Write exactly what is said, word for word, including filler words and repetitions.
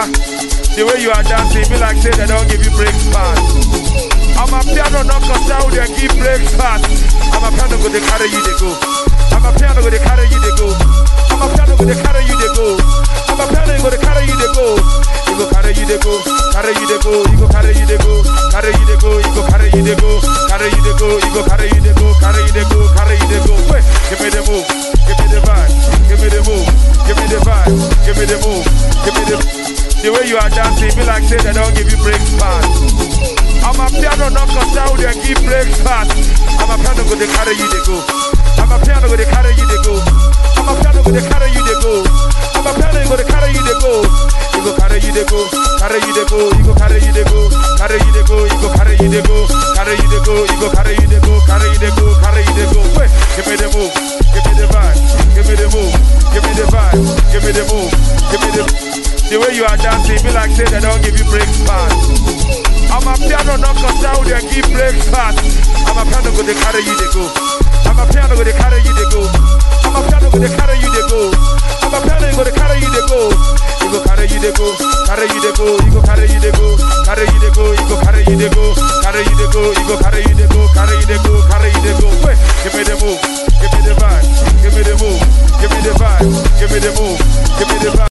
Papa, the way you are dancing, be like say they don't give you breakfast. I'm a piano knocker down there, give breakfast. I'm a piano go they carry you they go. I'm a piano go they carry you they go. I'm a piano go they carry you they go. I'm a piano go they carry you they go. You go carry you they go, carry you they go, you go carry you they go, carry you they go, you go carry you they go, carry you they go, you go carry you they go, carry you they go, carry you they go. Wait, give me the move, give me the vibe, give me the move, give me the vibe, give me the move, give me the. The way you are dancing, be like say they don't give you breakfast. I'm a piano knocker down there, give breakfast. I'm a piano go they carry you they go. I'm a piano go they carry you they go. I'm a piano go they carry you they go. I'm a piano go they carry you they go. You go carry you they go, carry you they go, you go carry you they go, carry you they go, you go carry you they go, carry you they go, you go carry you they go, carry you they go, carry you they go. Wait, give me the move, give me the vibe, give me the move, give me the vibe, give me the move, give me the. The way you are dancing, be like say they don't give you breakfast. I'm a piano knocker down there, give breakfast. I'm a piano go they carry you they go. I'm a piano go they carry you they go. I'm a piano go they carry you they go. I'm a piano go they carry you they go. You go carry you they go, carry you they go, you go carry you they go, carry you they go, you go carry you they go, carry you they go, you go carry you